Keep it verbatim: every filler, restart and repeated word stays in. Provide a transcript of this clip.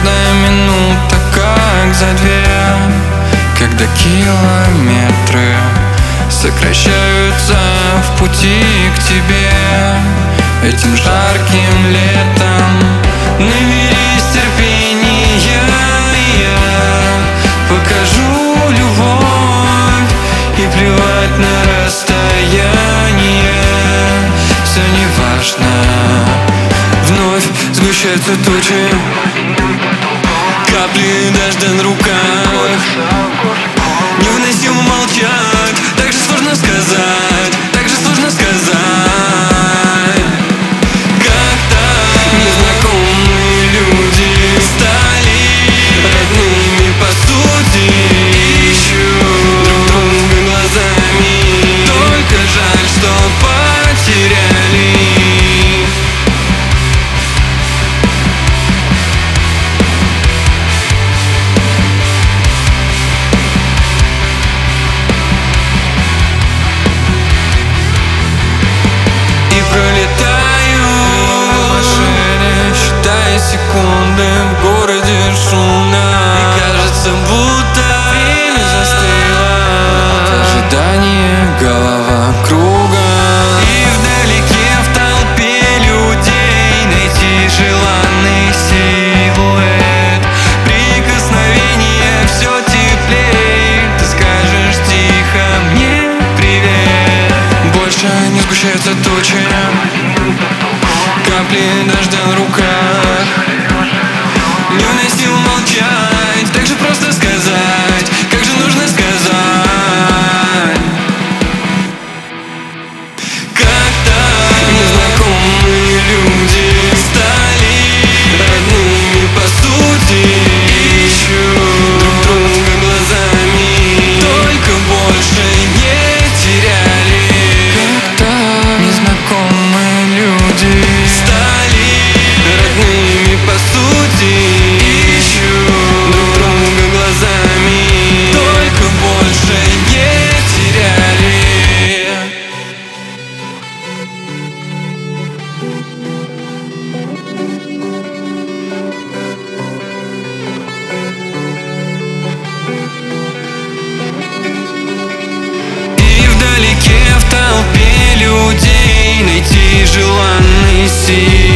каждая минута как за две, когда километры сокращаются в пути к тебе. Этим жарким летом наберись терпения, я покажу любовь, и плевать на расстояние, все не важно. Вновь сгущаются тучи, капли дождя на руках. Невыносимо молчать, так же сложно сказать, так же сложно сказать. Как-то незнакомые люди стали родными по сути, ищут друг друга глазами, только жаль, что потеряли. Пролетаю в машине, считая секунды, в городе шумно, и кажется, будто время застыло от ожидания, голова кругом. И вдалеке в толпе людей найти желанный силуэт, прикосновение все теплее, ты скажешь тихо мне привет. Больше не сгущаются тучи, капли дождя на руках. Невыносимо молчать, так же просто сказать, как же нужно сказать. Как-то незнакомые люди стали родными по сути, ищут друг друга глазами, только больше не теряли. Как-то незнакомые люди стали родными по сути, ищут друг друга глазами, только больше не теряли. И вдалеке в толпе людей найти желанный силуэт,